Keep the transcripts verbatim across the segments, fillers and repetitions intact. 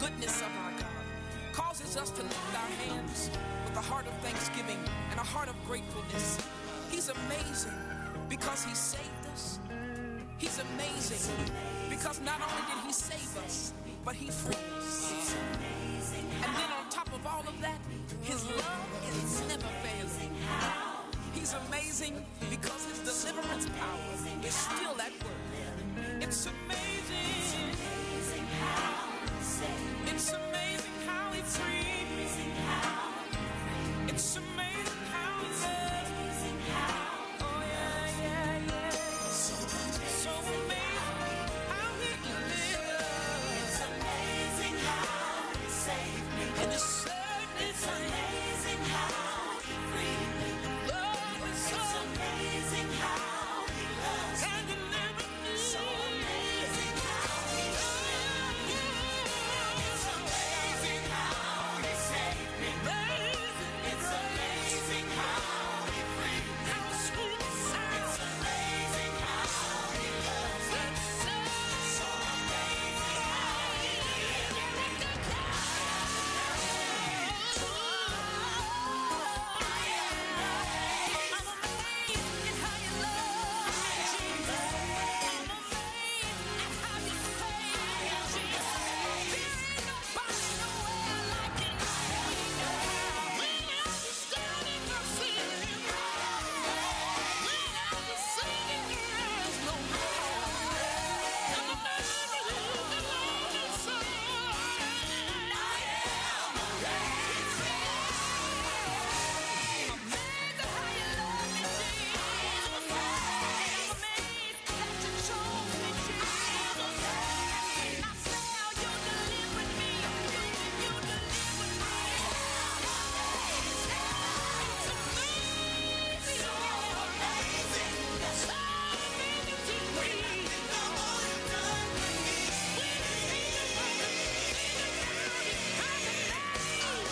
goodness of our God causes us to lift our hands with a heart of thanksgiving and a heart of gratefulness. He's amazing because he saved us. He's amazing because not only did he save us, but he freed us. And then on top of all of that, his love is never failing. He's amazing because his deliverance power is still at work. It's amazing. It's amazing how he freed me. It's amazing how he loves me. Oh yeah, yeah, yeah. So amazing how he delivered. It's amazing how he saved me. And it's certainly it's amazing how he freed me. Love is so it's amazing how he loves me. And delivered me. So amazing how he delivered me. It's amazing how he saved me. It's amazing how he freed me. How sweet the sound. It's amazing how he loves me. So amazing how he delivered me. I'm amazed at how you love me, Jesus. I'm amazed at how you save me, Jesus. There ain't nobody nowhere like you. When I'm standing up singing, when I'm singing, there's no more. I'm amazed at who the Lord is so. I am amazed. Amazed at how you love me, Jesus. I'm amazed that you chose me, Jesus. And I say how you delivered me. You, you delivered me. It's amazing. So amazing. So amazing to me. All you've done for me. When I think about it, I'm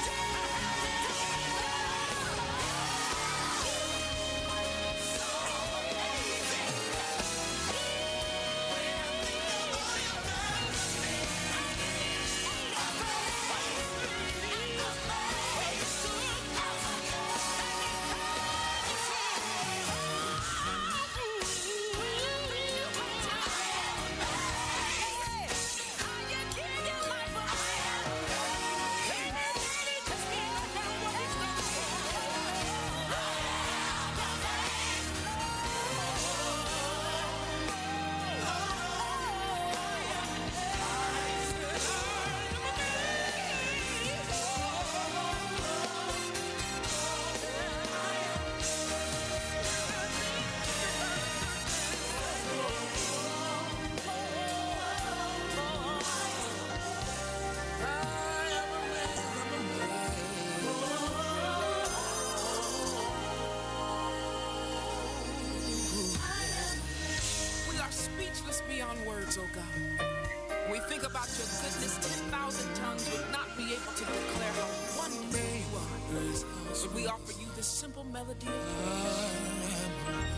We are speechless beyond words, oh God. When we think about your goodness, ten thousand tongues would not be able to declare how wonderful you are. But we offer you this simple melody of praise.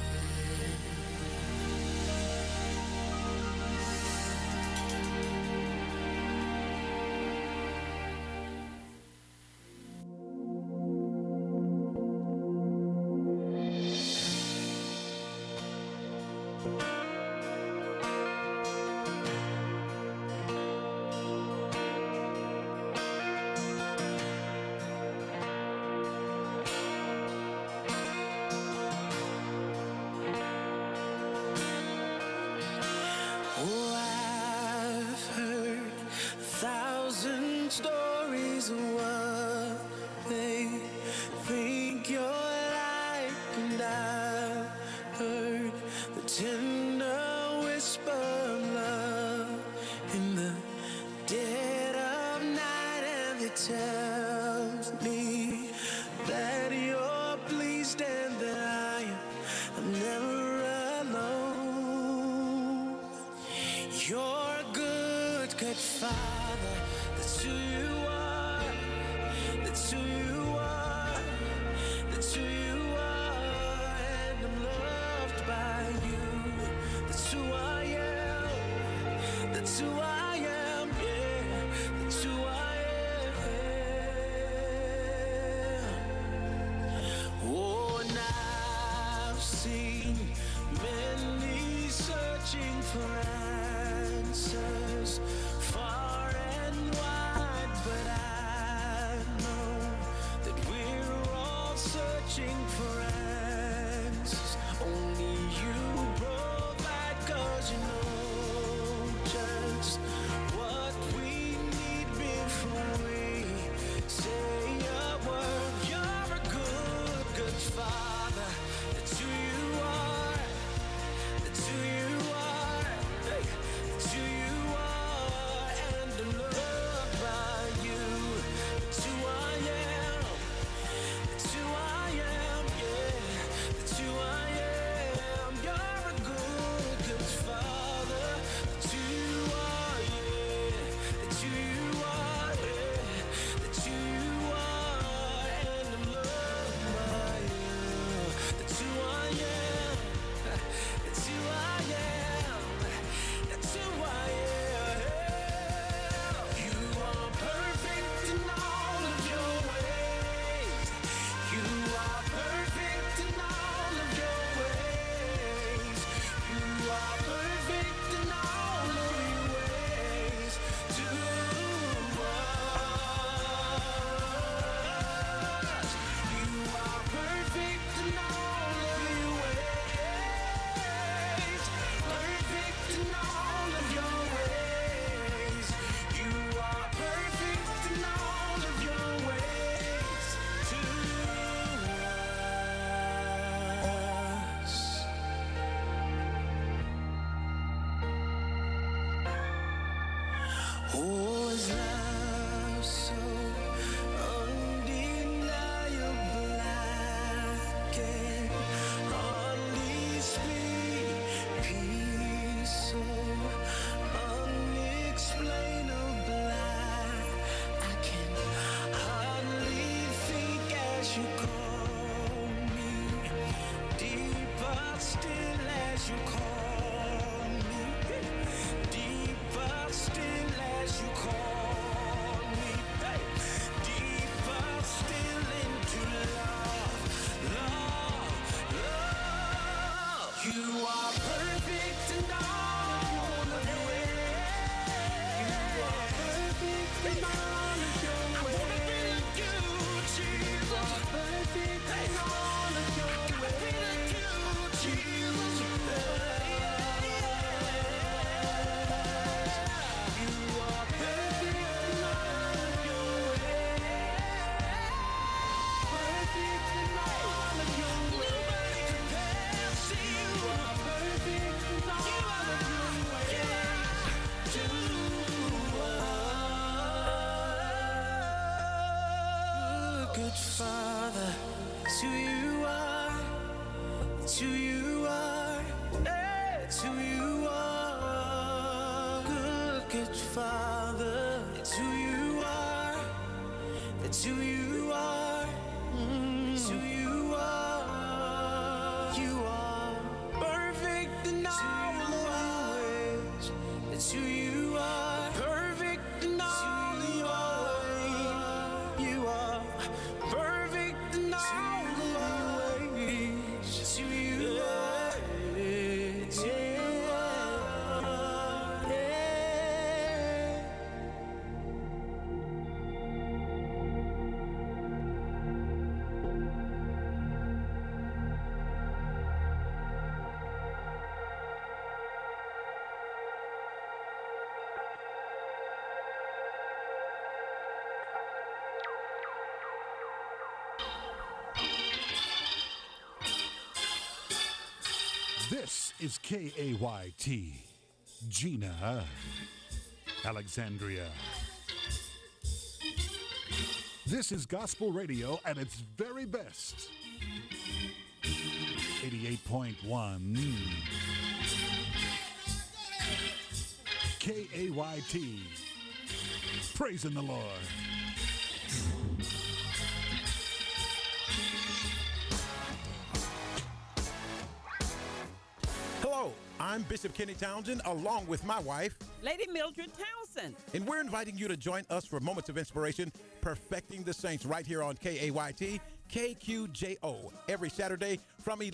Oh, I've heard a thousand stories of what they think you're like, and I've heard the tender whisper of love in the dead of night, and it tells me that you're pleased and that I am never alone. You're a good, good father. That's who you are. That's who you are. That's who you are. And I'm loved by you. for answers far and wide, but I know that we're all searching for answers. Only you provide, 'cause you know just what we need before we say a word. You're a good, good Father. That's who you are. That's who you are. Hey, that's who you are. And I'm loved by you. That's who I am. That's who I am. Yeah, that's who I am. You're a good, good Father. That's who you are. Yeah, that's who you are. Yeah, that's who you are. And I'm loved by you. That's who I am. That's who I am. That's who I am. You are perfect in all of your ways. You are perfect in all of your ways. You are perfect in all of your ways to us. You are perfect in all of your ways. Perfect in all of your ways. You are perfect in all of your ways to us. Oh, is love so undeniable? I can hardly speak. Peace so unexplainable. I, I can hardly think as you call me. Deeper still as you call me. Deeper still as you call me. Hey, deeper still into love, love, love. You are perfect in all of your ways. You are perfect in all of your ways. I wanna be like you, Jesus. You are perfect in all of your ways. I wanna be like you, Jesus. You are perfect in all of your ways. Perfect in all of your ways. Nobody compares to you. You are perfect in all of your ways to us. Good Father, it's who you are. It's who you are. Hey, it's who you are. Good, good Father. It's who you are. It's who you are. Mm, it's who you are. You are perfect in all of your ways. It's who you are. Perfect in all of your ways. You are perfect in all of your ways. It's who you are. It's who you are. Yeah. This is K A Y T, Gina, Alexandria. This is gospel radio at its very best. eighty-eight point one K A Y T, praising the Lord. Hello, I'm Bishop Kenny Townsend, along with my wife, Lady Mildred Townsend. and we're inviting you to join us for Moments of Inspiration, Perfecting the Saints, right here on K A Y T, K Q J O, every Saturday from